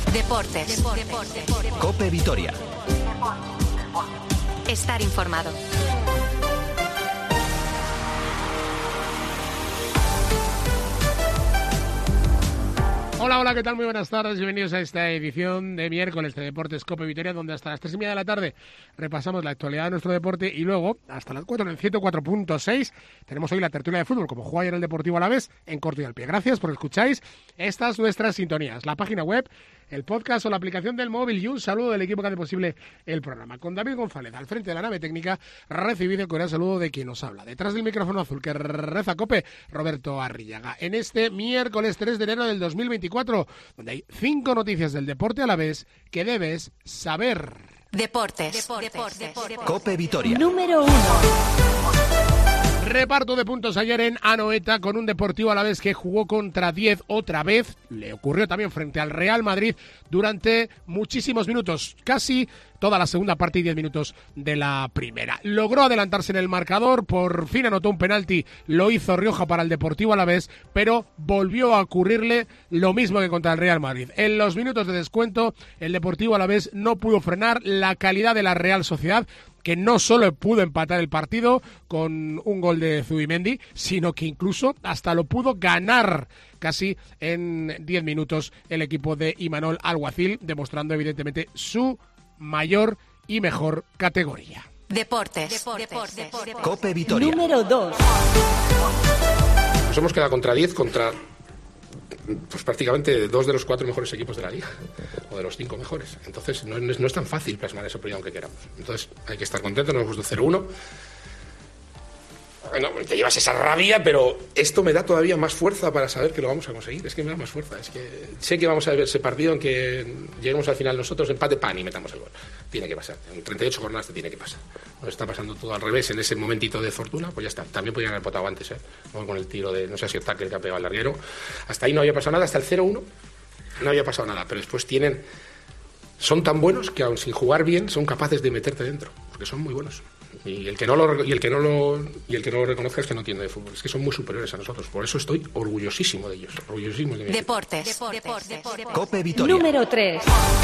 Deportes. COPE Vitoria. Estar informado. Hola, ¿qué tal? Muy buenas tardes, bienvenidos a esta edición de miércoles de Deportes COPE Vitoria, donde hasta las 3:30 de la tarde repasamos la actualidad de nuestro deporte y luego, hasta las 4 en el 104.6, tenemos hoy la tertulia de fútbol, como juega ayer el Deportivo Alavés, en corto y al pie. Gracias por escucháis estas nuestras sintonías, la página web, el podcast o la aplicación del móvil, y un saludo del equipo que hace posible el programa. Con David González al frente de la nave técnica, recibido el cordial saludo de quien nos habla. Detrás del micrófono azul que reza COPE, Roberto Arrillaga. En este miércoles 3 de enero del 2024, donde hay 5 noticias del deporte alavés que debes saber. Deportes. COPE Vitoria. Número 1. Reparto de puntos ayer en Anoeta con un Deportivo Alavés que jugó contra 10 otra vez. Le ocurrió también frente al Real Madrid durante muchísimos minutos, casi toda la segunda parte y 10 minutos de la primera. Logró adelantarse en el marcador, por fin anotó un penalti, lo hizo Rioja para el Deportivo Alavés, pero volvió a ocurrirle lo mismo que contra el Real Madrid. En los minutos de descuento, el Deportivo Alavés no pudo frenar la calidad de la Real Sociedad, que no solo pudo empatar el partido con un gol de Zubimendi, sino que incluso hasta lo pudo ganar casi en 10 minutos el equipo de Imanol Alguacil, demostrando evidentemente su mayor y mejor categoría. Deportes. COPE Vitoria. Número 2. Nos hemos quedado contra 10, contra pues prácticamente 2 de los 4 mejores equipos de la liga, o de los 5 mejores. Entonces no es tan fácil plasmar eso, pero aunque queramos. Entonces hay que estar contentos, nos hemos puesto 0-1. Bueno, te llevas esa rabia, pero esto me da todavía más fuerza para saber que lo vamos a conseguir. Es que me da más fuerza. Es que sé que vamos a ver ese partido en que lleguemos al final nosotros, empate, pan, y metamos el gol. Tiene que pasar. En 38 jornadas te tiene que pasar. Nos está pasando todo al revés en ese momentito de fortuna, pues ya está. También podían haber potado antes, con el tiro de, no sé si el tackle que ha pegado el larguero. Hasta ahí no había pasado nada, hasta el 0-1 no había pasado nada. Pero después son tan buenos que aun sin jugar bien son capaces de meterte dentro, porque son muy buenos. Y el que no lo reconozca es que no entiende de fútbol. Es que son muy superiores a nosotros. Por eso estoy orgullosísimo de ellos. Orgullosísimo de ellos. Deportes. COPE Vitoria. Número 3.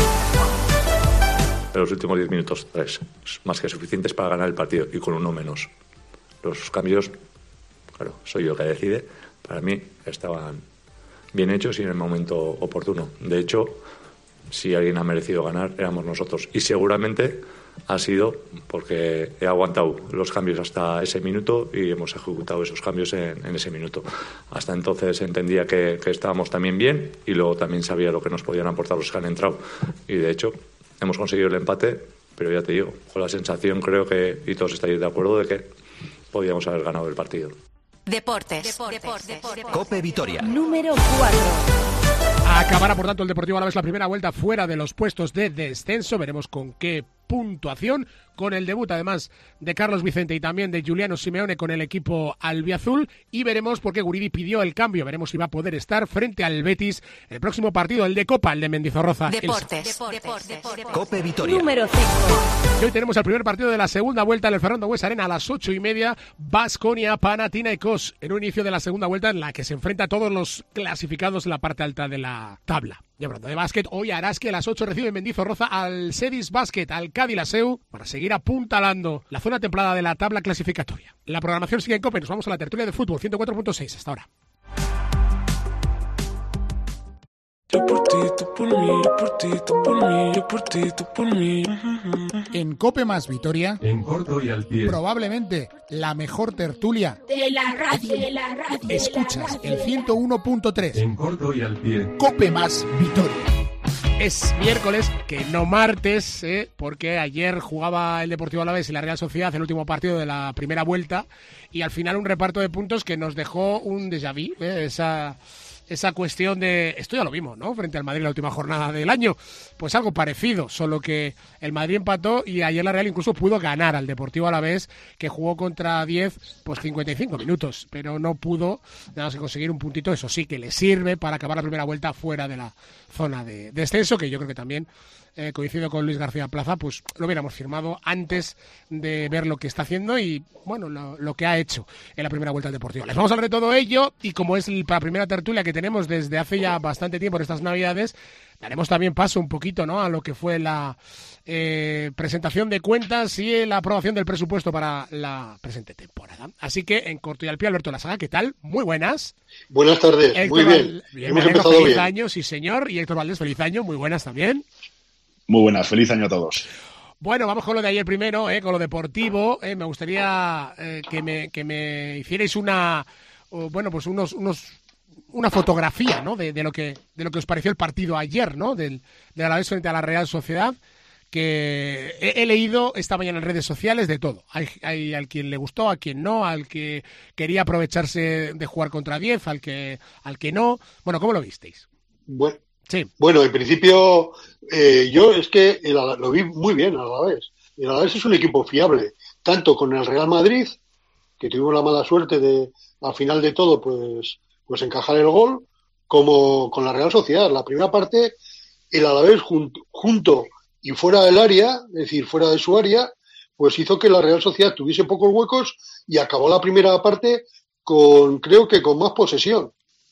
En los últimos 10 minutos, 3, más que suficientes para ganar el partido y con uno menos. Los cambios, claro, soy yo que decide. Para mí estaban bien hechos y en el momento oportuno. De hecho, si alguien ha merecido ganar, éramos nosotros. Y seguramente ha sido porque he aguantado los cambios hasta ese minuto y hemos ejecutado esos cambios en ese minuto. Hasta entonces entendía que estábamos también bien y luego también sabía lo que nos podían aportar los que han entrado. Y de hecho hemos conseguido el empate, pero ya te digo, con la sensación creo que, y todos estáis de acuerdo, de que podíamos haber ganado el partido. Deportes. COPE Vitoria. Número 4. Acabará, por tanto, el Deportivo Alavés la primera vuelta fuera de los puestos de descenso. Veremos con qué puntuación, con el debut además de Carlos Vicente y también de Giuliano Simeone con el equipo albiazul, y veremos por qué Guridi pidió el cambio. Veremos si va a poder estar frente al Betis el próximo partido, el de Copa, el de Mendizorroza. Deportes. COPE Vitoria. Número 5. Y hoy tenemos el primer partido de la segunda vuelta en el Fernando Buesa Arena a las 8:30, Baskonia Panathinaikos, en un inicio de la segunda vuelta en la que se enfrenta a todos los clasificados en la parte alta de la tabla. Y hablando de básquet, hoy Araski a las 8 recibe en Mendizorroza al Sedis Basket, al Cádiz Laseu, para seguir apuntalando la zona templada de la tabla clasificatoria. La programación sigue en COPE, nos vamos a la tertulia de fútbol, 104.6 hasta ahora. Yo por ti, tú por mí, yo por ti, tú por mí, yo por ti, tú por mí. En COPE más Vitoria, en corto y al pie, probablemente la mejor tertulia de la radio. Escuchas el 101.3. en corto y al pie. COPE más Vitoria. Es miércoles, que no martes, porque ayer jugaba el Deportivo Alavés y la Real Sociedad el último partido de la primera vuelta, y al final un reparto de puntos que nos dejó un déjà vu, esa cuestión de, esto ya lo vimos, ¿no?, frente al Madrid la última jornada del año, pues algo parecido, solo que el Madrid empató y ayer la Real incluso pudo ganar al Deportivo Alavés, que jugó contra 10, pues 55 minutos, pero no pudo nada más que conseguir un puntito. Eso sí que le sirve para acabar la primera vuelta fuera de la zona de descenso, que yo creo que también coincido con Luis García Plaza, pues lo hubiéramos firmado antes de ver lo que está haciendo y, bueno, lo que ha hecho en la primera vuelta al Deportivo. Les vamos a hablar de todo ello, y como es la primera tertulia que tenemos desde hace ya bastante tiempo en estas Navidades, daremos también paso un poquito, ¿no?, a lo que fue la presentación de cuentas y la aprobación del presupuesto para la presente temporada. Así que, en corto y al pie, Alberto Lasaga, ¿qué tal? Muy buenas. Buenas tardes, Héctor muy bien. Hemos empezado feliz bien. año, sí señor. Y Héctor Valdés, feliz año, muy buenas también. Muy buenas, feliz año a todos. Bueno, vamos con lo de ayer primero, con lo deportivo. Me gustaría que me hicierais una fotografía, ¿no?, de lo que os pareció el partido ayer, ¿no?, del Alavés frente a la Real Sociedad, que he leído esta mañana en redes sociales de todo. Hay al quien le gustó, a quien no, al que quería aprovecharse de jugar contra 10, al que no. Bueno, ¿cómo lo visteis? Bueno, sí. Bueno, en principio yo es que lo vi muy bien al Alavés. El Alavés es un equipo fiable, tanto con el Real Madrid, que tuvimos la mala suerte de, al final de todo, pues encajar el gol, como con la Real Sociedad. La primera parte, el Alavés junto y fuera del área, es decir, fuera de su área, pues hizo que la Real Sociedad tuviese pocos huecos y acabó la primera parte creo que con más posesión.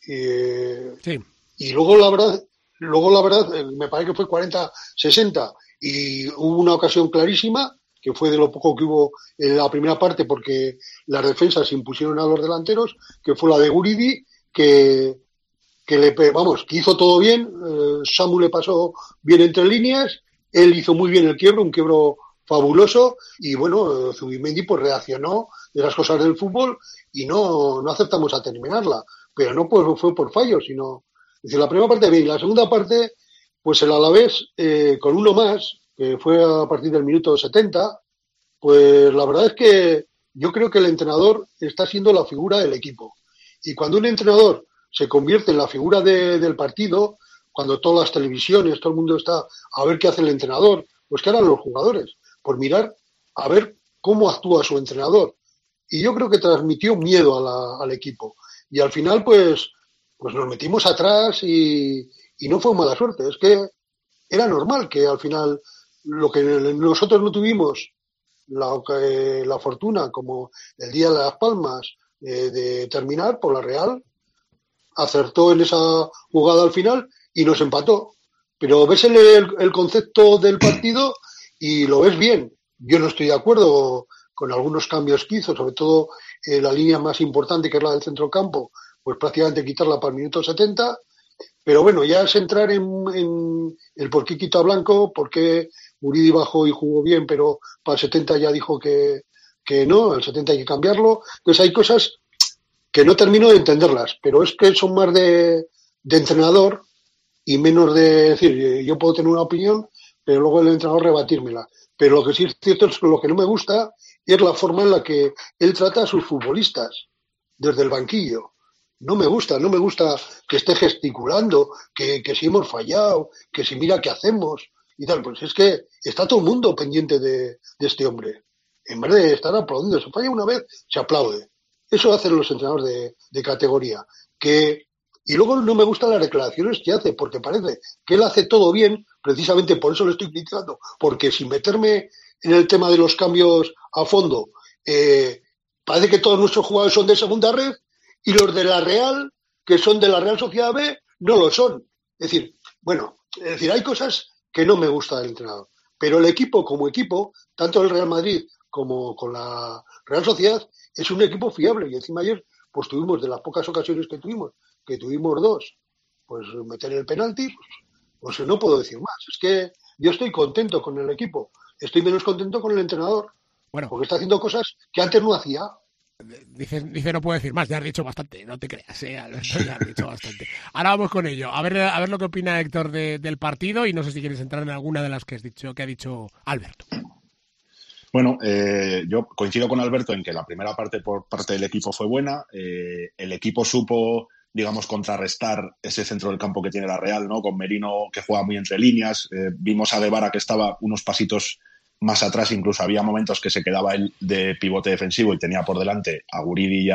Sí. Y luego la verdad, me parece que fue 40-60 y hubo una ocasión clarísima, que fue de lo poco que hubo en la primera parte, porque las defensas se impusieron a los delanteros, que fue la de Guridi, que hizo todo bien. Samu le pasó bien entre líneas, él hizo muy bien el quiebro, un quiebro fabuloso, y bueno, Zubimendi pues reaccionó de las cosas del fútbol y no aceptamos a terminarla, pero no fue por fallo, sino, es decir, la primera parte bien, la segunda parte, pues el Alavés con uno más, que fue a partir del minuto 70, pues la verdad es que yo creo que el entrenador está siendo la figura del equipo, y cuando un entrenador se convierte en la figura del partido, cuando todas las televisiones, todo el mundo está a ver qué hace el entrenador, pues qué harán los jugadores, por mirar a ver cómo actúa su entrenador. Y yo creo que transmitió miedo al equipo. Y al final, pues nos metimos atrás y no fue mala suerte. Es que era normal que al final lo que nosotros no tuvimos la fortuna, como el día de Las Palmas, de terminar, por la Real acertó en esa jugada al final y nos empató. Pero ves el concepto del partido y lo ves bien. Yo no estoy de acuerdo con algunos cambios que hizo, sobre todo la línea más importante, que es la del centrocampo, pues prácticamente quitarla para el minuto 70. Pero bueno, ya es entrar en el por qué quitó a Blanco, por qué Guridi bajó y jugó bien, pero para el 70 ya dijo que no, el 70 hay que cambiarlo. Entonces hay cosas que no termino de entenderlas, pero es que son más de entrenador y menos de decir, yo puedo tener una opinión, pero luego el entrenador rebatírmela. Pero lo que sí es cierto es que lo que no me gusta es la forma en la que él trata a sus futbolistas desde el banquillo. No me gusta que esté gesticulando, que si hemos fallado, que si mira qué hacemos y tal. Pues es que está todo el mundo pendiente de este hombre. En vez de estar aplaudiendo, se falla una vez, se aplaude. Eso hacen los entrenadores de categoría. Y luego no me gustan las declaraciones que hace, porque parece que él hace todo bien, precisamente por eso lo estoy criticando, porque sin meterme en el tema de los cambios a fondo, parece que todos nuestros jugadores son de segunda red y los de la Real, que son de la Real Sociedad B, no lo son. Es decir, hay cosas que no me gusta del entrenador. Pero el equipo como equipo, tanto el Real Madrid como con la Real Sociedad, es un equipo fiable. Y encima ayer, pues tuvimos, de las pocas ocasiones que tuvimos dos, pues meter el penalti, pues no puedo decir más. Es que yo estoy contento con el equipo. Estoy menos contento con el entrenador. Bueno, porque está haciendo cosas que antes no hacía. Dice no puedo decir más, ya has dicho bastante, no te creas, Alberto, ya has dicho bastante. Ahora vamos con ello, a ver lo que opina Héctor del partido, y no sé si quieres entrar en alguna de las que ha dicho Alberto. Bueno, yo coincido con Alberto en que la primera parte por parte del equipo fue buena. El equipo supo, digamos, contrarrestar ese centro del campo que tiene la Real, ¿no? Con Merino, que juega muy entre líneas. Vimos a Guevara, que estaba unos pasitos más atrás, incluso había momentos que se quedaba él de pivote defensivo y tenía por delante a Guridi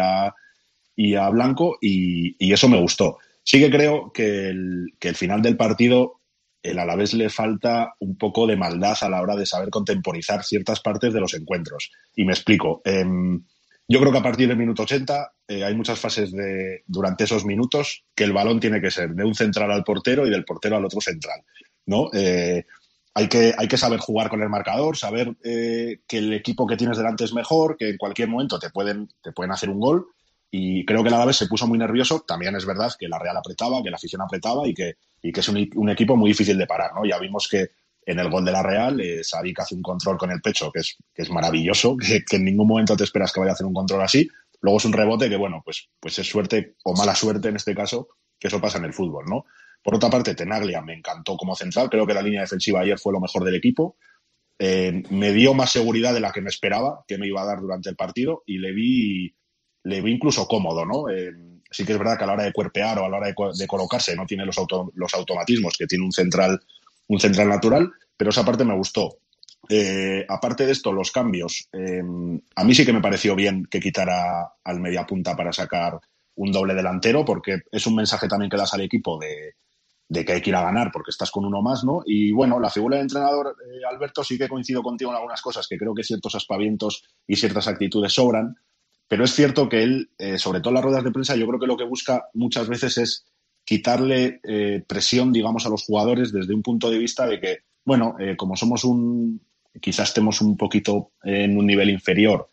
y a Blanco, y eso me gustó. Sí que creo que el final del partido, el Alavés le falta un poco de maldad a la hora de saber contemporizar ciertas partes de los encuentros. Y me explico. Yo creo que a partir del minuto 80 hay muchas fases durante esos minutos que el balón tiene que ser de un central al portero y del portero al otro central, ¿no? Hay que saber jugar con el marcador, saber que el equipo que tienes delante es mejor, que en cualquier momento te pueden hacer un gol. Y creo que el Alavés se puso muy nervioso. También es verdad que la Real apretaba, que la afición apretaba y que es un equipo muy difícil de parar, ¿no? Ya vimos que en el gol de la Real, Sadik hace un control con el pecho que es maravilloso, que en ningún momento te esperas que vaya a hacer un control así. Luego es un rebote que, bueno, pues es suerte o mala suerte en este caso, que eso pasa en el fútbol, ¿no? Por otra parte, Tenaglia me encantó como central. Creo que la línea defensiva ayer fue lo mejor del equipo. Me dio más seguridad de la que me esperaba que me iba a dar durante el partido y le vi incluso cómodo, ¿no? Sí que es verdad que a la hora de cuerpear o a la hora de colocarse no tiene los automatismos que tiene un central natural, pero esa parte me gustó. Aparte de esto, los cambios, a mí sí que me pareció bien que quitara al mediapunta para sacar un doble delantero, porque es un mensaje también que das al equipo de que hay que ir a ganar porque estás con uno más, ¿no? Y bueno, la figura del entrenador, Alberto, sí que coincido contigo en algunas cosas, que creo que ciertos aspavientos y ciertas actitudes sobran, pero es cierto que él, sobre todo en las ruedas de prensa, yo creo que lo que busca muchas veces es quitarle presión, digamos, a los jugadores desde un punto de vista de que, bueno, como somos quizás estemos un poquito en un nivel inferior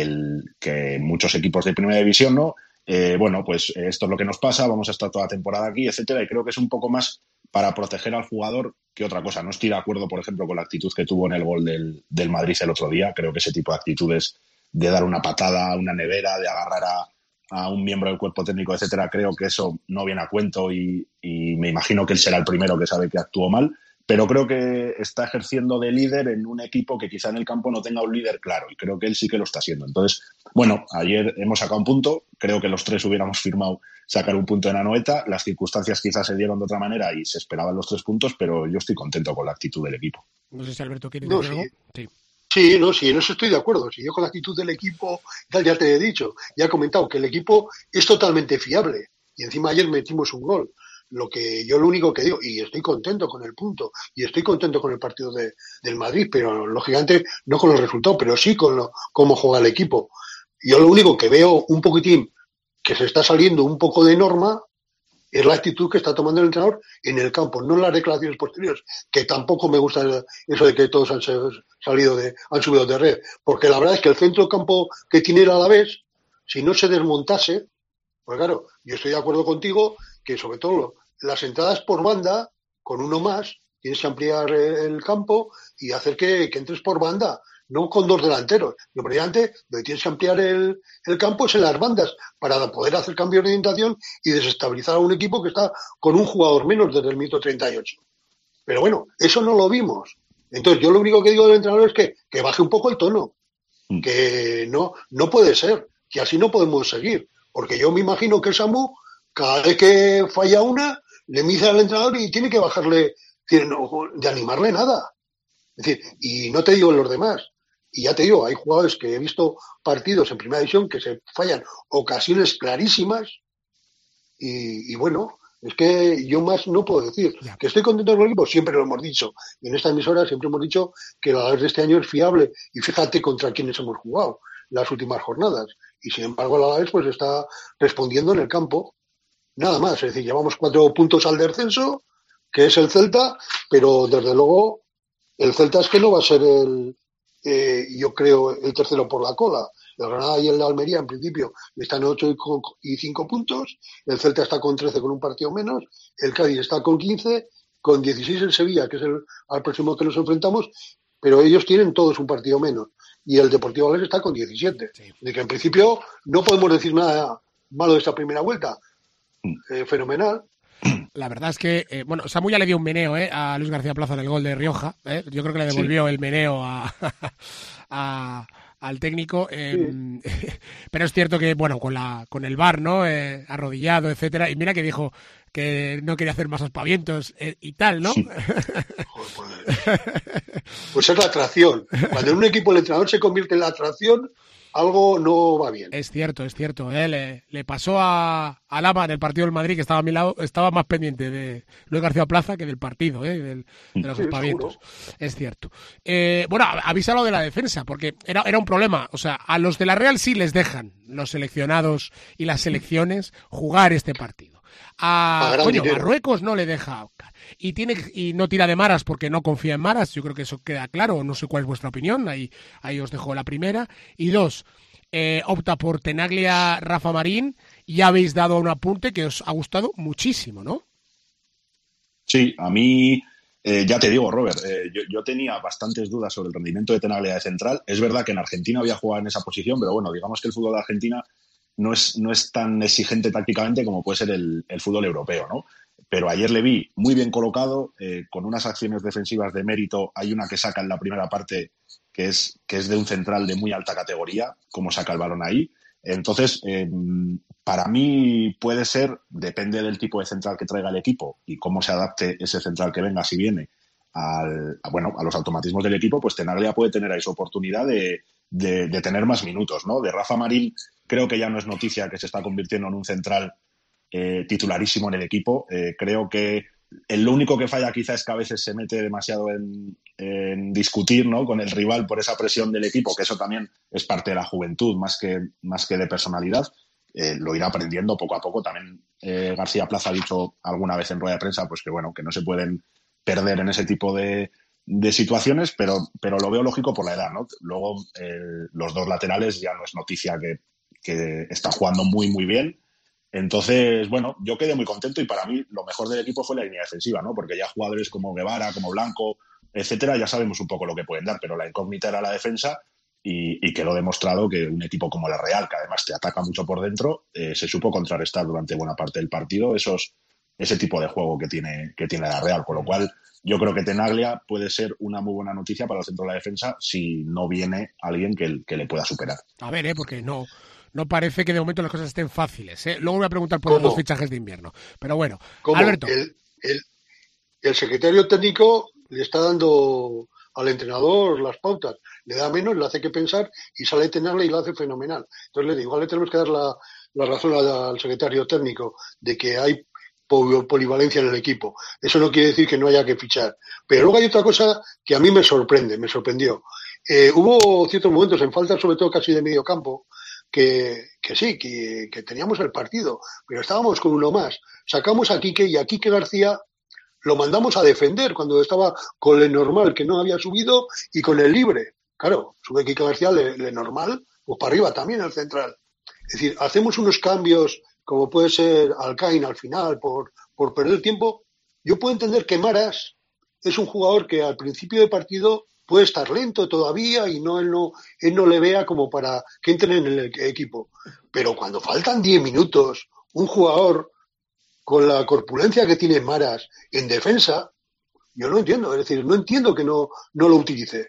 que muchos equipos de primera división, ¿no? Bueno, pues esto es lo que nos pasa, vamos a estar toda la temporada aquí, etcétera, y creo que es un poco más para proteger al jugador que otra cosa. No estoy de acuerdo, por ejemplo, con la actitud que tuvo en el gol del Madrid el otro día. Creo que ese tipo de actitudes de dar una patada a una nevera, de agarrar a un miembro del cuerpo técnico, etcétera, creo que eso no viene a cuento y me imagino que él será el primero que sabe que actuó mal, pero creo que está ejerciendo de líder en un equipo que quizá en el campo no tenga un líder claro, y creo que él sí que lo está haciendo. Entonces, bueno, ayer hemos sacado un punto, creo que los tres hubiéramos firmado sacar un punto en Anoeta, las circunstancias quizás se dieron de otra manera y se esperaban los 3 puntos, pero yo estoy contento con la actitud del equipo. No sé si Alberto quiere decir algo. Sí. Sí, en eso estoy de acuerdo. Si yo con la actitud del equipo, ya te he dicho, ya he comentado que el equipo es totalmente fiable. Y encima ayer metimos un gol. Lo único que digo, y estoy contento con el punto, y estoy contento con el partido del Madrid, pero lógicamente no con los resultados, pero sí con cómo juega el equipo. Yo lo único que veo un poquitín que se está saliendo un poco de norma es la actitud que está tomando el entrenador en el campo, no en las declaraciones posteriores, que tampoco me gusta eso de que todos han subido de red, porque la verdad es que el centro del campo que tiene el Alavés, si no se desmontase, pues claro, yo estoy de acuerdo contigo que sobre todo las entradas por banda, con uno más, tienes que ampliar el campo y hacer que entres por banda, no con 2 delanteros. Lo brillante, donde tienes que ampliar el campo es en las bandas, para poder hacer cambios de orientación y desestabilizar a un equipo que está con un jugador menos desde el minuto 38. Pero bueno, eso no lo vimos. Entonces yo lo único que digo del entrenador es que baje un poco el tono, que no puede ser, que así no podemos seguir, porque yo me imagino que el Samu, cada vez que falla una, le misa al entrenador y tiene que bajarle, de animarle nada. Es decir, y no te digo en los demás, y ya te digo, hay jugadores que he visto partidos en primera división que se fallan ocasiones clarísimas y bueno, es que yo más no puedo decir. Ya. Que estoy contento con el equipo, siempre lo hemos dicho. En esta emisora siempre hemos dicho que la de este año es fiable y fíjate contra quiénes hemos jugado las últimas jornadas. Y sin embargo la Alavés pues está respondiendo en el campo. Nada más, es decir, llevamos 4 puntos al descenso, que es el Celta, pero desde luego el Celta es que no va a ser yo creo, el tercero por la cola. El Granada y el Almería, en principio, están en 8 y 5 puntos. El Celta está con 13 con un partido menos. El Cádiz está con 15, con 16 el Sevilla, que es al próximo que nos enfrentamos. Pero ellos tienen todos un partido menos. Y el Deportivo Alavés está con 17. Sí. De que en principio no podemos decir nada malo de esta primera vuelta. Fenomenal. La verdad es que, Samu ya le dio un meneo a Luis García Plaza en el gol de Rioja. Yo creo que le devolvió el meneo al técnico. Sí. Pero es cierto que, con el VAR, ¿no? Arrodillado, etcétera. Y mira que dijo que no quería hacer más aspavientos y tal, ¿no? Sí. Pues es la atracción. Cuando en un equipo el entrenador se convierte en la atracción, algo no va bien. Es cierto. Le pasó a Lama en el partido del Madrid, que estaba a mi lado, estaba más pendiente de Luis García Plaza que del partido, de los aspavientos. Es cierto. Bueno, habéis hablado de la defensa, porque era un problema. O sea, a los de la Real sí les dejan los seleccionados y las selecciones jugar este partido. Marruecos no le deja y no tira de Maras porque no confía en Maras. Yo creo que eso queda claro. No sé cuál es vuestra opinión. Ahí os dejo la primera. Y 2, opta por Tenaglia, Rafa Marín. Ya habéis dado un apunte que os ha gustado muchísimo, ¿no? Sí, a mí, ya te digo, Robert, yo tenía bastantes dudas sobre el rendimiento de Tenaglia de central. Es verdad que en Argentina había jugado en esa posición, pero bueno, digamos que el fútbol de Argentina no es tan exigente tácticamente como puede ser el fútbol europeo, ¿no? Pero ayer le vi muy bien colocado, con unas acciones defensivas de mérito. Hay una que saca en la primera parte que es de un central de muy alta categoría, cómo saca el balón ahí. Entonces, para mí puede ser, depende del tipo de central que traiga el equipo y cómo se adapte ese central que venga, si viene a los automatismos del equipo, pues Tenaglia puede tener ahí su oportunidad de tener más minutos, ¿no? De Rafa Marín creo que ya no es noticia que se está convirtiendo en un central titularísimo en el equipo. Creo que lo único que falla quizá es que a veces se mete demasiado en discutir, ¿no?, con el rival por esa presión del equipo, que eso también es parte de la juventud, más que de personalidad. Lo irá aprendiendo poco a poco. También García Plaza ha dicho alguna vez en rueda de prensa pues que no se pueden perder en ese tipo de situaciones, pero lo veo lógico por la edad, ¿no? Luego los dos laterales ya no es noticia que están jugando muy, muy bien. Entonces, bueno, yo quedé muy contento y para mí lo mejor del equipo fue la línea defensiva, ¿no? Porque ya jugadores como Guevara, como Blanco, etcétera, ya sabemos un poco lo que pueden dar, pero la incógnita era la defensa y quedó demostrado que un equipo como la Real, que además te ataca mucho por dentro, se supo contrarrestar durante buena parte del partido ese tipo de juego que tiene la Real, con lo cual yo creo que Tenaglia puede ser una muy buena noticia para el centro de la defensa si no viene alguien que le pueda superar. A ver, porque no parece que de momento las cosas estén fáciles, ¿eh? Luego voy a preguntar por los fichajes de invierno. Pero bueno, Alberto. El secretario técnico le está dando al entrenador las pautas. Le da menos, le hace que pensar y sale a tenerle y lo hace fenomenal. Entonces le digo, igual le tenemos que dar la razón al secretario técnico de que hay polivalencia en el equipo. Eso no quiere decir que no haya que fichar. Pero luego hay otra cosa que a mí me sorprendió. Hubo ciertos momentos en falta, sobre todo casi de medio campo, que teníamos el partido, pero estábamos con uno más. Sacamos a Quique y a Quique García lo mandamos a defender cuando estaba con Lenormand, que no había subido, y con el libre. Claro, sube Quique García, Lenormand, pues para arriba también el central. Es decir, hacemos unos cambios, como puede ser Alcaín al final, por perder tiempo. Yo puedo entender que Maras es un jugador que al principio de partido puede estar lento todavía y él no le vea como para que entre en el equipo. Pero cuando faltan 10 minutos, un jugador con la corpulencia que tiene Maras en defensa, yo no entiendo. Es decir, no entiendo que no lo utilice.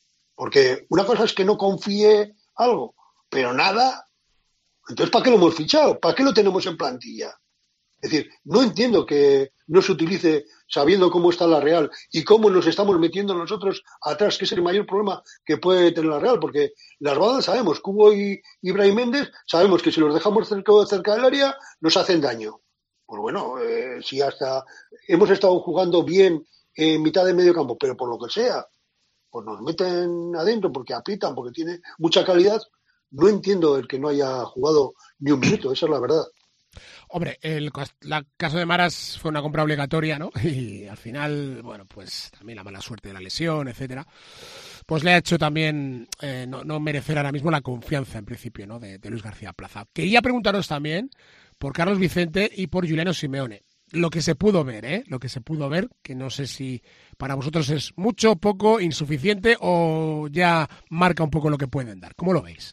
Porque una cosa es que no confíe algo, pero nada. Entonces, ¿para qué lo hemos fichado? ¿Para qué lo tenemos en plantilla? Es decir, no entiendo que no se utilice sabiendo cómo está la Real y cómo nos estamos metiendo nosotros atrás, que es el mayor problema que puede tener la Real, porque las bandas sabemos, Cubo y Brahim Méndez, sabemos que si los dejamos cerca del área nos hacen daño. Pues bueno, si hasta hemos estado jugando bien en mitad de medio campo, pero por lo que sea, pues nos meten adentro porque aprietan, porque tiene mucha calidad. No entiendo el que no haya jugado ni un minuto, esa es la verdad. Hombre, el caso de Maras fue una compra obligatoria, ¿no? Y al final, bueno, pues también la mala suerte de la lesión, etcétera, pues le ha hecho también no merecer ahora mismo la confianza, en principio, ¿no?, de Luis García Plaza. Quería preguntaros también por Carlos Vicente y por Giuliano Simeone. Lo que se pudo ver, que no sé si para vosotros es mucho, poco, insuficiente o ya marca un poco lo que pueden dar. ¿Cómo lo veis?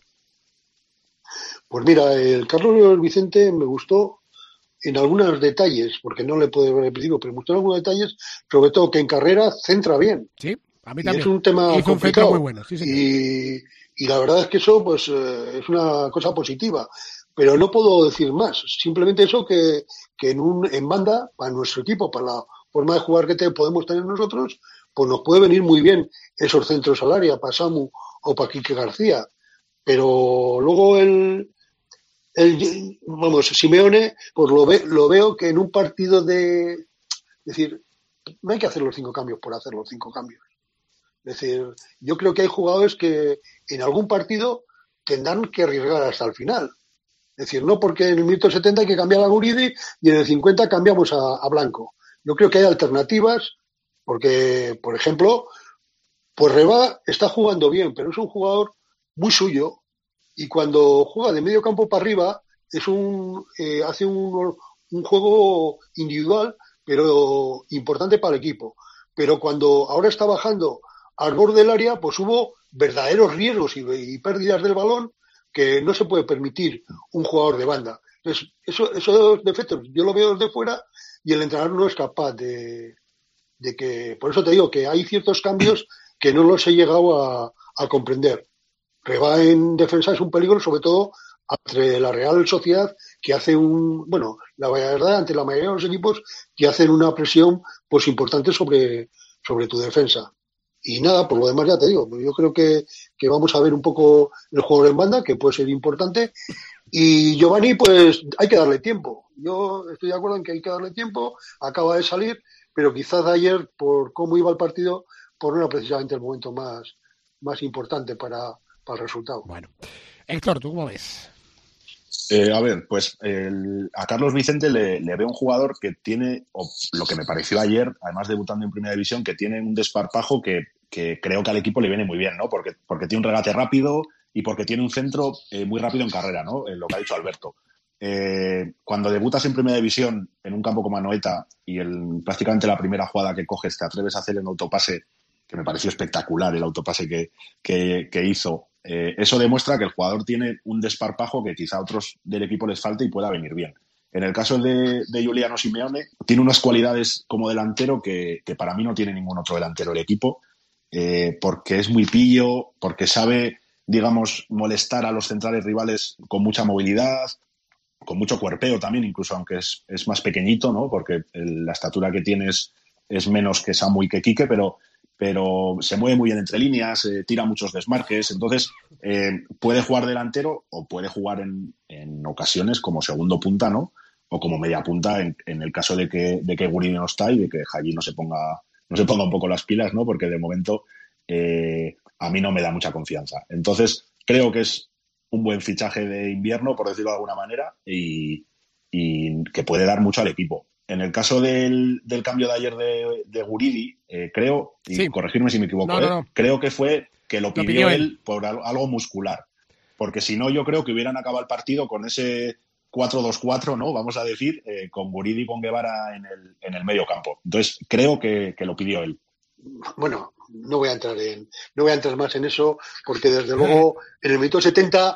Pues mira, el Carlos Vicente me gustó en algunos detalles, porque no le puedo ver el principio, pero me gustó en algunos detalles, sobre todo que en carrera centra bien. Sí, a mí también. Es un tema complicado. Muy bueno, sí, y la verdad es que eso pues es una cosa positiva. Pero no puedo decir más. Simplemente eso que en banda, para nuestro equipo, para la forma de jugar que podemos tener nosotros, pues nos puede venir muy bien esos centros al área, para Samu o para Quique García. Pero luego vamos, Simeone, pues lo veo que en un partido es decir, no hay que hacer los 5 cambios por hacer los 5 cambios. Es decir, yo creo que hay jugadores que en algún partido tendrán que arriesgar hasta el final. Es decir, no porque en el minuto 70 hay que cambiar a Guridi y en el 50 cambiamos a Blanco. Yo creo que hay alternativas porque, por ejemplo, pues Reba está jugando bien, pero es un jugador muy suyo y cuando juega de medio campo para arriba hace un juego individual, pero importante para el equipo. Pero cuando ahora está bajando al borde del área, pues hubo verdaderos riesgos y pérdidas del balón que no se puede permitir un jugador de banda. Entonces, esos defectos yo lo veo desde fuera y el entrenador no es capaz de que... Por eso te digo que hay ciertos cambios que no los he llegado a comprender. Reba en defensa es un peligro, sobre todo entre la Real Sociedad, que hace la verdad, ante la mayoría de los equipos, que hacen una presión pues importante sobre tu defensa. Y nada, por lo demás ya te digo, yo creo que vamos a ver un poco el juego en banda, que puede ser importante. Y Giovanni, pues hay que darle tiempo. Yo estoy de acuerdo en que hay que darle tiempo, acaba de salir, pero quizás ayer, por cómo iba el partido, pues no era precisamente el momento más importante para el resultado. Bueno, Héctor, ¿tú cómo ves? A ver, pues a Carlos Vicente le veo un jugador que tiene, o lo que me pareció ayer, además debutando en Primera División, que tiene un desparpajo que creo que al equipo le viene muy bien, ¿no? Porque tiene un regate rápido y porque tiene un centro muy rápido en carrera, ¿no? Lo que ha dicho Alberto. Cuando debutas en Primera División en un campo como Anoeta y prácticamente la primera jugada que coges te atreves a hacer en autopase, que me pareció espectacular el autopase que hizo, eso demuestra que el jugador tiene un desparpajo que quizá a otros del equipo les falte y pueda venir bien. En el caso de Giuliano Simeone, tiene unas cualidades como delantero que para mí no tiene ningún otro delantero del equipo, porque es muy pillo, porque sabe, digamos, molestar a los centrales rivales con mucha movilidad, con mucho cuerpeo también, incluso aunque es más pequeñito, ¿no? Porque la estatura que tiene es menos que Samu y que Quique, pero se mueve muy bien entre líneas, tira muchos desmarques, entonces puede jugar delantero o puede jugar en ocasiones como segundo punta, ¿no? O como media punta en el caso de que Guridi no está y de que Hagi no se ponga un poco las pilas, ¿no? Porque de momento a mí no me da mucha confianza. Entonces creo que es un buen fichaje de invierno, por decirlo de alguna manera, y que puede dar mucho al equipo. En el caso del cambio de ayer de Guridi, creo, y sí, corregirme si me equivoco, no. Creo que fue que lo pidió él por algo muscular. Porque si no, yo creo que hubieran acabado el partido con ese 4-2-4, ¿no? Vamos a decir, con Guridi y con Guevara en el medio campo. Entonces, creo que lo pidió él. Bueno, no voy a entrar más en eso, porque desde luego en el minuto 70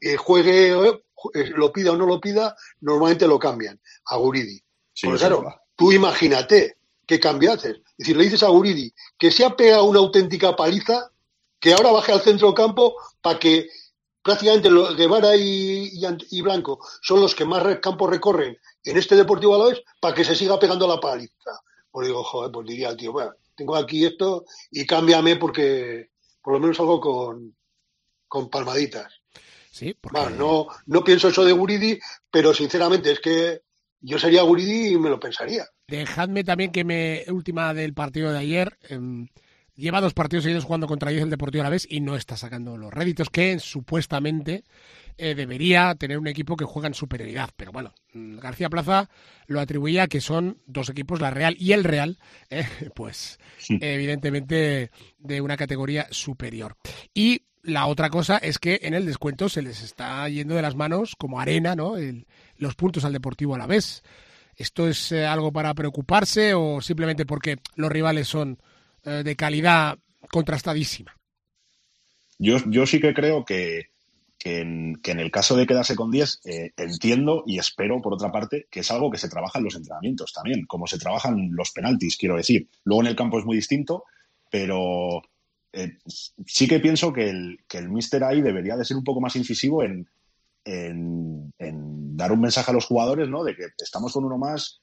lo pida o no lo pida, normalmente lo cambian a Guridi. Sí, pues claro, tú imagínate qué cambio haces. Es decir, le dices a Guridi que se ha pegado una auténtica paliza, que ahora baje al centro del campo para que prácticamente Guevara y Blanco son los que más campo recorren en este Deportivo Alavés, para que se siga pegando la paliza. Pues digo, joder, pues diría el tío, bueno, tengo aquí esto y cámbiame porque por lo menos algo con palmaditas. Sí, porque... Bueno, no pienso eso de Guridi, pero sinceramente es que yo sería Guridi y me lo pensaría. Dejadme también que última del partido de ayer, lleva 2 partidos seguidos jugando contra 10 el Deportivo Alavés y no está sacando los réditos que supuestamente debería tener un equipo que juega en superioridad. Pero bueno, García Plaza lo atribuía a que son 2 equipos, la Real y el Real, pues evidentemente de una categoría superior. Y la otra cosa es que en el descuento se les está yendo de las manos como arena, ¿no? Los puntos al Deportivo Alavés. ¿Esto es algo para preocuparse o simplemente porque los rivales son de calidad contrastadísima? Yo sí que creo que en el caso de quedarse con 10, entiendo y espero, por otra parte, que es algo que se trabaja en los entrenamientos también, como se trabajan los penaltis, quiero decir. Luego en el campo es muy distinto, pero sí que pienso que el míster ahí debería de ser un poco más incisivo en dar un mensaje a los jugadores, ¿no? De que estamos con uno más,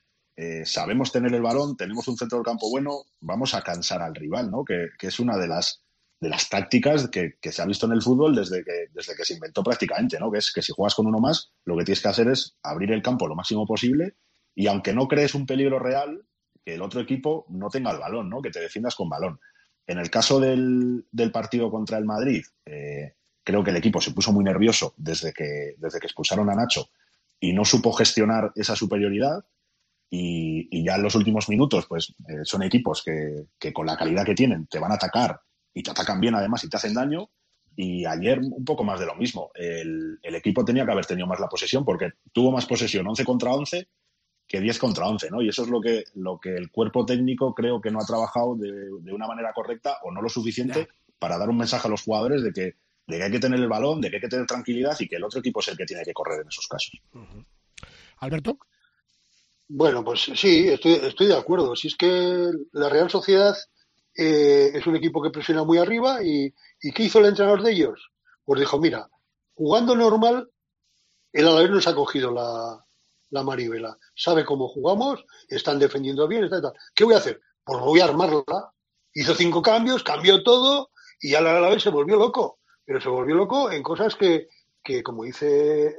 sabemos tener el balón, tenemos un centro del campo bueno, vamos a cansar al rival, ¿no? Que es una de las las tácticas que se ha visto en el fútbol desde que se inventó prácticamente, ¿no? Que es que si juegas con uno más, lo que tienes que hacer es abrir el campo lo máximo posible y aunque no crees un peligro real, que el otro equipo no tenga el balón, ¿no? Que te defiendas con balón. En el caso del partido contra el Madrid, creo que el equipo se puso muy nervioso desde que expulsaron a Nacho y no supo gestionar esa superioridad. Y ya en los últimos minutos, pues son equipos que con la calidad que tienen te van a atacar y te atacan bien además y te hacen daño. Y ayer un poco más de lo mismo. El equipo tenía que haber tenido más la posesión porque tuvo más posesión 11 contra 11 que 10 contra 11, ¿no? Y eso es lo que el cuerpo técnico creo que no ha trabajado de una manera correcta o no lo suficiente para dar un mensaje a los jugadores de que hay que tener el balón, de que hay que tener tranquilidad y que el otro equipo es el que tiene que correr en esos casos. Alberto. Bueno, pues sí, estoy de acuerdo. Si es que la Real Sociedad es un equipo que presiona muy arriba y ¿qué hizo el entrenador de ellos? Pues dijo, mira, jugando normal, el Alavés nos ha cogido la manivela. Sabe cómo jugamos, están defendiendo bien, tal. ¿Qué voy a hacer? Pues voy a armarla. Hizo 5 cambios, cambió todo y ya el Alavés se volvió loco. Pero se volvió loco en cosas que como dice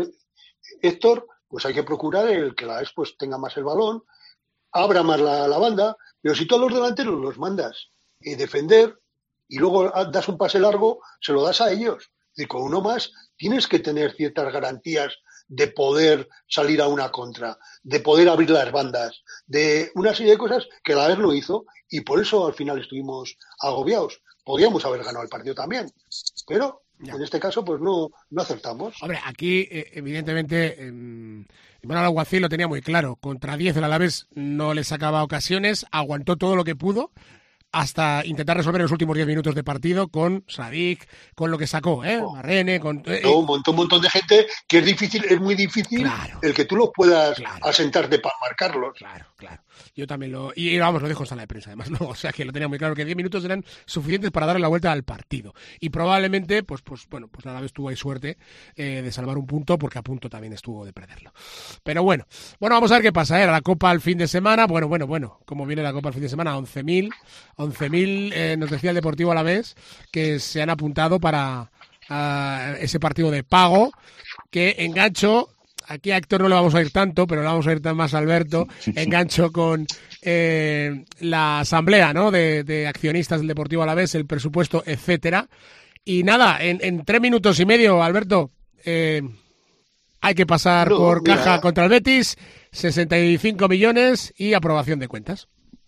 Héctor, pues hay que procurar el que la AES pues tenga más el balón, abra más la banda, pero si tú a los delanteros los mandas defender y luego das un pase largo, se lo das a ellos. Es decir, con uno más tienes que tener ciertas garantías de poder salir a una contra, de poder abrir las bandas, de una serie de cosas que la AES no hizo y por eso al final estuvimos agobiados. Podríamos haber ganado el partido también, pero en este caso pues no acertamos. Hombre, aquí evidentemente Imanol Alguacil lo tenía muy claro. Contra 10 el Alavés no le sacaba ocasiones, aguantó todo lo que pudo hasta intentar resolver los últimos 10 minutos de partido con Sadik, con lo que sacó, Marrene, con un montón de gente que es muy difícil el que tú los puedas asentarte para marcarlos. Claro. Yo también lo dijo en sala de prensa además, ¿no? O sea que lo tenía muy claro que 10 minutos eran suficientes para darle la vuelta al partido. Y probablemente, pues la Alavés tuvo ahí suerte de salvar un punto, porque a punto también estuvo de perderlo. Pero bueno, vamos a ver qué pasa, la Copa al fin de semana, bueno, ¿cómo viene la Copa al fin de semana? 11.000, nos decía el Deportivo Alavés, que se han apuntado para ese partido de pago, que engancho. Aquí a Héctor no le vamos a ir tanto, pero le vamos a ir más a Alberto. Engancho con la asamblea, ¿no? de accionistas del Deportivo Alavés, el presupuesto, etcétera. Y nada, en 3 minutos y medio, Alberto, hay que pasar por caja contra el Betis, 65 millones y aprobación de cuentas.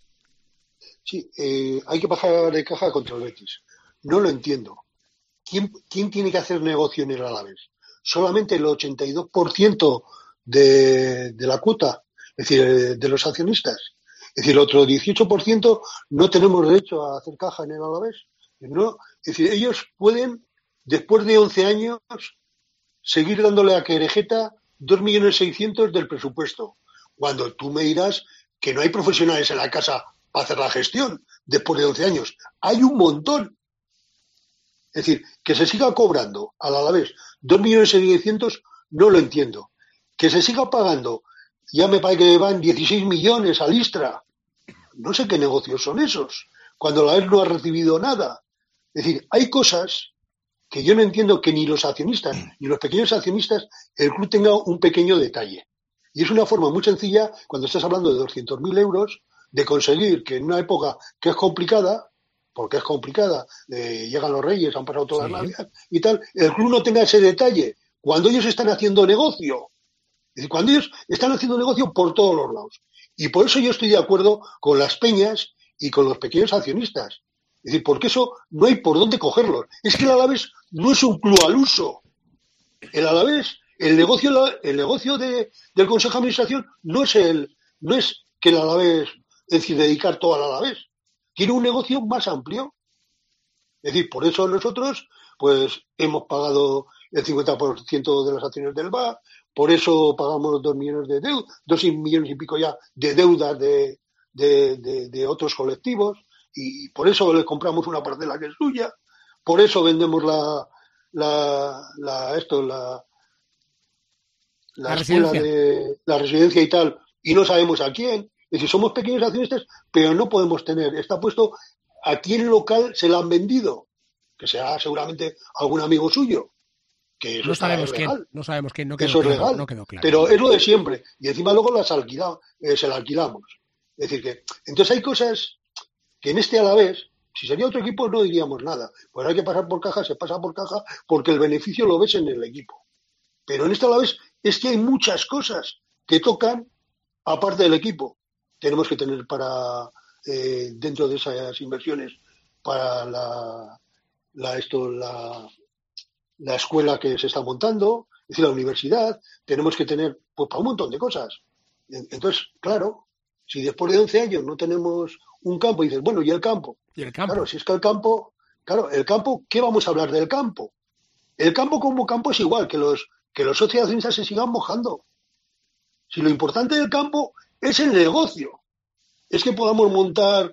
Sí, hay que pasar de caja contra el Betis. No lo entiendo. ¿Quién tiene que hacer negocio en el Alavés? Solamente el 82% de la cuota, es decir, de los accionistas. Es decir, el otro 18% no tenemos derecho a hacer caja en el Alavés. No, es decir, ellos pueden, después de 11 años, seguir dándole a Querejeta 2.600.000 del presupuesto. Cuando tú me dirás que no hay profesionales en la casa para hacer la gestión después de 11 años. Hay un montón. Es decir, que se siga cobrando al Alavés 2.600.000 no lo entiendo. Que se siga pagando, ya me parece que van 16 millones al Istra. No sé qué negocios son esos, cuando el Alavés no ha recibido nada. Es decir, hay cosas que yo no entiendo que ni los accionistas, ni los pequeños accionistas, el club tenga un pequeño detalle. Y es una forma muy sencilla, cuando estás hablando de 200.000 euros, de conseguir que en una época que es complicada, porque es complicada, llegan los Reyes, han pasado todas las Navidades y tal, el club no tenga ese detalle. Cuando ellos están haciendo negocio, es decir, cuando ellos están haciendo negocio por todos los lados. Y por eso yo estoy de acuerdo con las peñas y con los pequeños accionistas. Es decir, porque eso no hay por dónde cogerlos. Es que el Alavés no es un club al uso. El Alavés, el negocio del Consejo de Administración no es que el Alavés, es decir, dedicar todo al Alavés. Tiene un negocio más amplio. Es decir, por eso nosotros pues hemos pagado el 50% de las acciones del BA, por eso pagamos 2 millones de deuda, 2 millones y pico ya de deudas de otros colectivos, y por eso le compramos una parcela que es suya, por eso vendemos la escuela de la residencia y tal, y no sabemos a quién. Es decir, somos pequeños accionistas, pero no podemos tener, está puesto ¿a quién local se la han vendido? Que sea seguramente algún amigo suyo. Que eso no sabemos es legal. quién, no sabemos quién, no quedó eso es claro, legal, no quedó claro. Pero es lo de siempre. Y encima luego se la alquilamos. Es decir que, entonces hay cosas que en este Alavés, si sería otro equipo no diríamos nada. Pues hay que pasar por caja, se pasa por caja, porque el beneficio lo ves en el equipo. Pero en este Alavés es que hay muchas cosas que tocan aparte del equipo. Tenemos que tener para dentro de esas inversiones para la escuela que se está montando, es decir, la universidad, tenemos que tener pues para un montón de cosas. Entonces, claro, si después de 11 años no tenemos un campo, y dices, bueno, ¿y el campo? ¿Y el campo? Claro, si es que el campo, ¿qué vamos a hablar del campo? El campo como campo es igual, que los socioaccionistas se sigan mojando. Si lo importante del campo es el negocio, es que podamos montar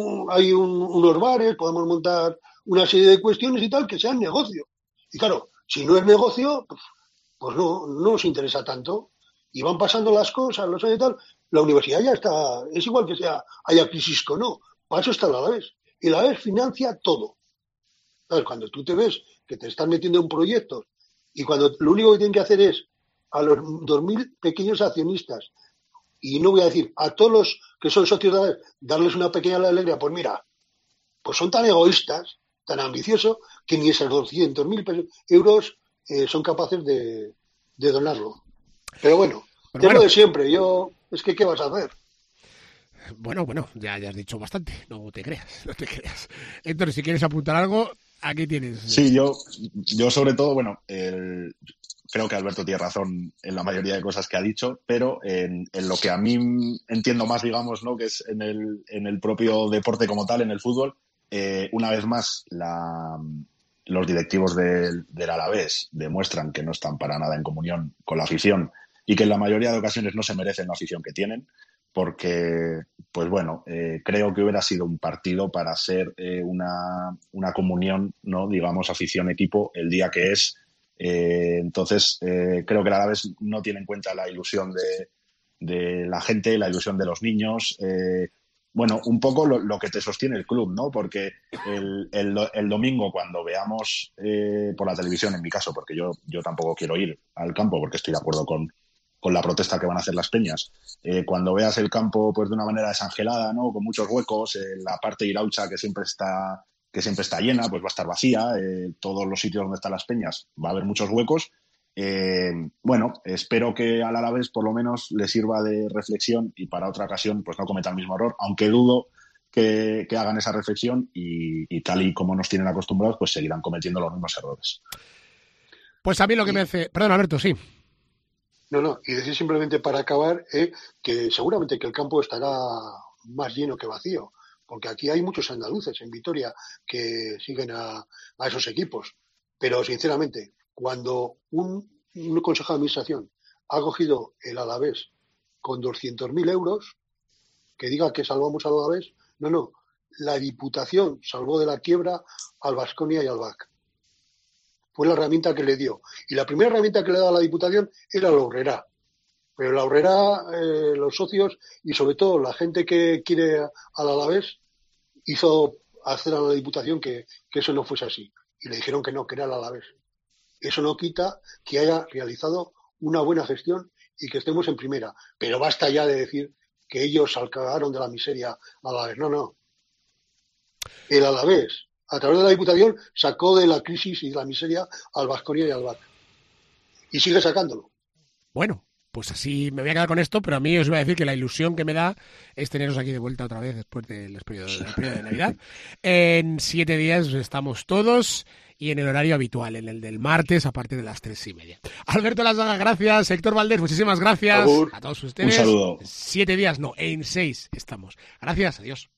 unos bares, podamos montar una serie de cuestiones y tal que sean negocio. Y claro, si no es negocio, pues no nos interesa tanto. Y van pasando las cosas, los años y tal. La universidad ya está, es igual que sea haya crisis o no. Para eso está el Alavés. Y el Alavés financia todo. ¿Sabes? Cuando tú te ves que te estás metiendo en proyectos y cuando lo único que tienen que hacer es a los 2.000 pequeños accionistas, y no voy a decir a todos los que son socios de Alavés, darles una pequeña alegría, pues mira, pues son tan egoístas, tan ambiciosos, que ni esos 200.000 euros son capaces de donarlo. Pero bueno, lo de siempre, es que ¿qué vas a hacer? Bueno, ya has dicho bastante, no te creas. Héctor, si quieres apuntar algo, aquí tienes. Sí, yo sobre todo, creo que Alberto tiene razón en la mayoría de cosas que ha dicho, pero en lo que a mí entiendo más, digamos, ¿no? Que es en el propio deporte como tal, en el fútbol, una vez más los directivos del Alavés demuestran que no están para nada en comunión con la afición y que en la mayoría de ocasiones no se merecen la afición que tienen, porque, pues bueno, creo que hubiera sido un partido para ser una comunión, ¿no? Digamos, afición-equipo el día que es. Entonces, creo que el Alavés no tiene en cuenta la ilusión de la gente, la ilusión de los niños, un poco lo que te sostiene el club, ¿no? Porque el domingo, cuando veamos por la televisión, en mi caso, porque yo tampoco quiero ir al campo porque estoy de acuerdo con la protesta que van a hacer las peñas, cuando veas el campo pues de una manera desangelada, ¿no? Con muchos huecos, la parte iraucha que siempre está llena, pues va a estar vacía, todos los sitios donde están las peñas va a haber muchos huecos. Espero que al Alavés por lo menos le sirva de reflexión y para otra ocasión pues no cometa el mismo error, aunque dudo que hagan esa reflexión y tal y como nos tienen acostumbrados pues seguirán cometiendo los mismos errores. Pues a mí lo que me hace... Perdón, Alberto, sí. No, y decir simplemente para acabar que seguramente que el campo estará más lleno que vacío, porque aquí hay muchos andaluces en Vitoria que siguen a esos equipos, pero sinceramente cuando un consejo de administración ha cogido el Alavés con 200.000 euros, que diga que salvamos al Alavés, no, la Diputación salvó de la quiebra al Baskonia y al BAC. Fue la herramienta que le dio. Y la primera herramienta que le daba a la Diputación era la Aurrera. Pero la Aurrera, los socios y sobre todo la gente que quiere al Alavés hizo hacer a la Diputación que eso no fuese así. Y le dijeron que no, que era el Alavés. Eso no quita que haya realizado una buena gestión y que estemos en primera. Pero basta ya de decir que ellos salcaron de la miseria al Alavés. No. El Alavés, a través de la Diputación, sacó de la crisis y de la miseria al Baskonia y al BAC. Y sigue sacándolo. Bueno, pues así me voy a quedar con esto, pero a mí os iba a decir que la ilusión que me da es teneros aquí de vuelta otra vez después del periodo de Navidad. En 7 días estamos todos y en el horario habitual, en el del martes a partir de las 3:30. Alberto Lasaga, gracias. Héctor Valdés, muchísimas gracias. A todos ustedes. Un saludo. 7 días, no, en 6 estamos. Gracias, adiós.